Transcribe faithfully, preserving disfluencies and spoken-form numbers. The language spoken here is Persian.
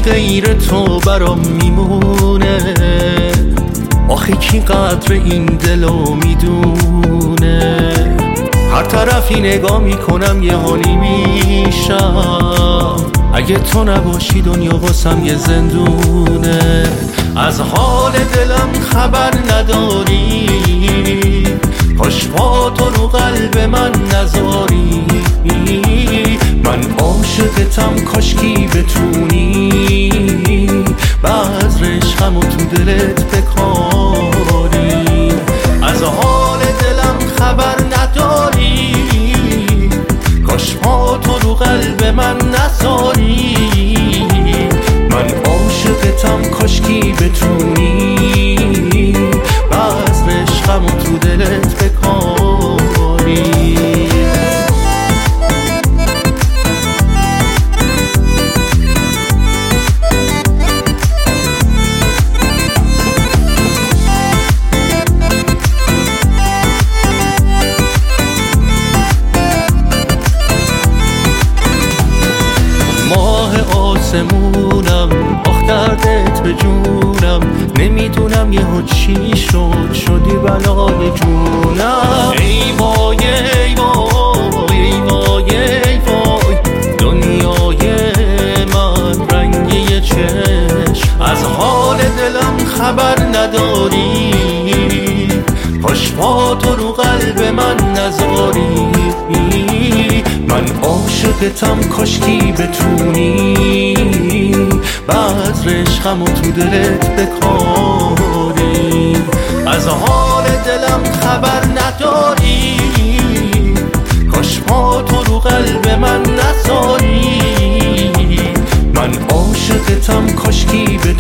غیر تو برام میمونه؟ آخه کی قدر این دلو میدونه؟ هر طرفی نگاه میکنم یه حالی میشم، اگه تو نباشی دنیا واسم یه زندونه. از حال دلم خبر نداری، کاش با تو رو قلب من نذاری. من عاشقتم کاشکی بتونی بذر عشقمو تو دلت بکاری. از حال دلم خبر نداری، کاش با تو رو قلب من نذاری. من عاشقتم کاشکی بتونی بذر عشقمو تو دلت بکاری. ماه آسمونم، آخ دردت به جونم، نمیدونم یهو چی شد شدی بلای جونم. ای وای ای وای ای وای ای وای دنیای من رنگی چشم. از حال دلم خبر نداری، کاش با تو رو قلب من نذاری. من عاشقتم کاشکی بتونی بذر عشقمو تو دلت بکاری. از حال دلم خبر نداری، کاش با تو رو قلب من نذاری. من عاشقتم کاشکی بتونی